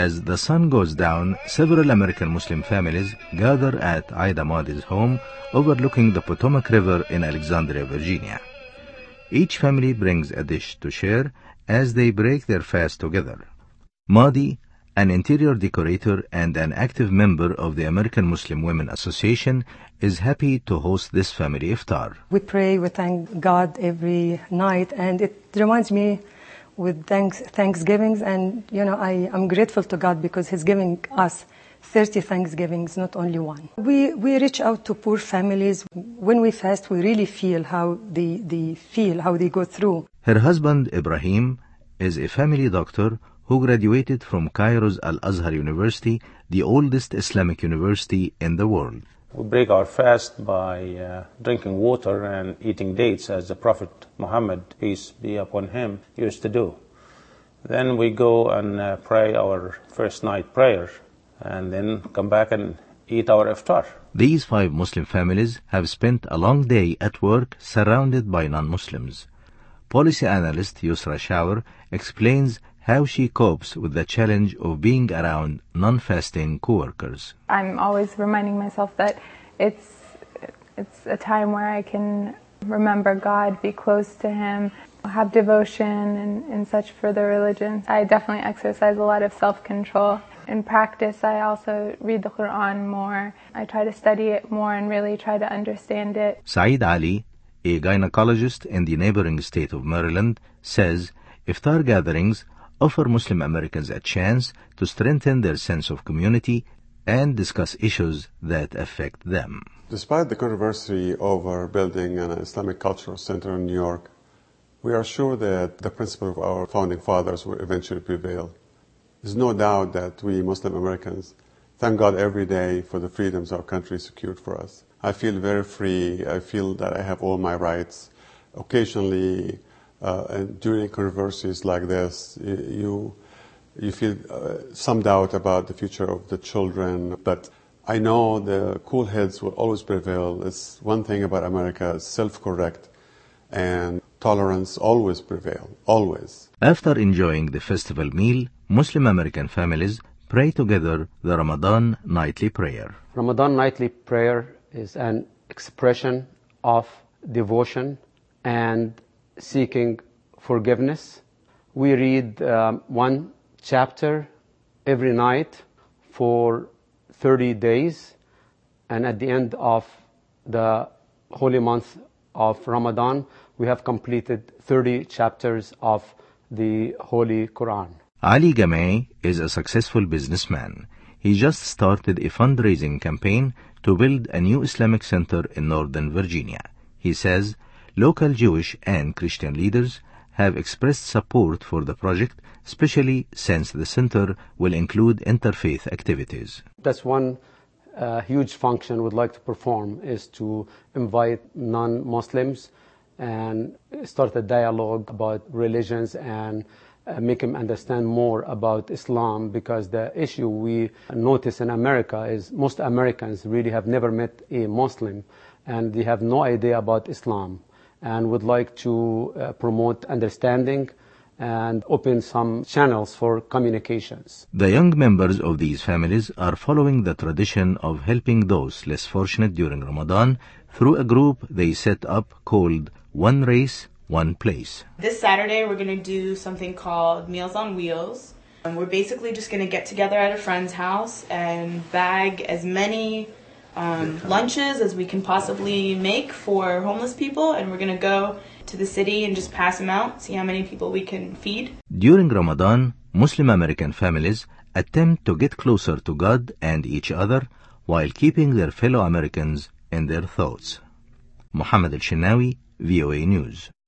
As the sun goes down, several American Muslim families gather at Aida Madi's home overlooking the Potomac River in Alexandria, Virginia. Each family brings a dish to share as they break their fast together. Madi, an interior decorator and an active member of the American Muslim Women Association, is happy to host this family iftar. We pray, we thank God every night, and it reminds me with thanksgivings, and I'm grateful to God because He's giving us 30 thanksgivings, not only one. We reach out to poor families. When we fast, we really feel how they feel, how they go through. Her husband, Ibrahim, is a family doctor who graduated from Cairo's Al-Azhar University, the oldest Islamic university in the world. We break our fast by drinking water and eating dates, as the Prophet Muhammad, peace be upon him, used to do. Then we go and pray our first night prayer, and then come back and eat our iftar. These 5 Muslim families have spent a long day at work surrounded by non-Muslims. Policy analyst Yusra Shower explains how she copes with the challenge of being around non-fasting co-workers. I'm always reminding myself that it's a time where I can remember God, be close to Him, have devotion and such for the religion. I definitely exercise a lot of self-control. In practice, I also read the Quran more. I try to study it more and really try to understand it. Saeed Ali, a gynecologist in the neighboring state of Maryland, says iftar gatherings offer Muslim Americans a chance to strengthen their sense of community and discuss issues that affect them. Despite the controversy over building an Islamic Cultural Center in New York, we are sure that the principle of our founding fathers will eventually prevail. There's no doubt that we Muslim Americans thank God every day for the freedoms our country secured for us. I feel very free. I feel that I have all my rights. Occasionally, and during controversies like this, you feel some doubt about the future of the children. But I know the cool heads will always prevail. It's one thing about America, it's self-correct, and tolerance always prevail, always. After enjoying the festival meal, Muslim American families pray together the Ramadan nightly prayer. Ramadan nightly prayer is an expression of devotion and seeking forgiveness. We read one chapter every night for 30 days, and at the end of the holy month of Ramadan, we have completed 30 chapters of the Holy Quran. Ali Gamay is a successful businessman. He just started a fundraising campaign to build a new Islamic center in Northern Virginia. He says local Jewish and Christian leaders have expressed support for the project, especially since the center will include interfaith activities. That's one huge function we'd like to perform, is to invite non-Muslims and start a dialogue about religions and make them understand more about Islam, because the issue we notice in America is most Americans really have never met a Muslim and they have no idea about Islam, and would like to promote understanding and open some channels for communications. The young members of these families are following the tradition of helping those less fortunate during Ramadan through a group they set up called One Race, One Place. This Saturday we're going to do something called Meals on Wheels. We're basically just going to get together at a friend's house and bag as many lunches as we can possibly make for homeless people, and we're going to go to the city and just pass them out, see how many people we can feed. During Ramadan, Muslim American families attempt to get closer to God and each other while keeping their fellow Americans in their thoughts. Muhammad Al-Shinawi, VOA News.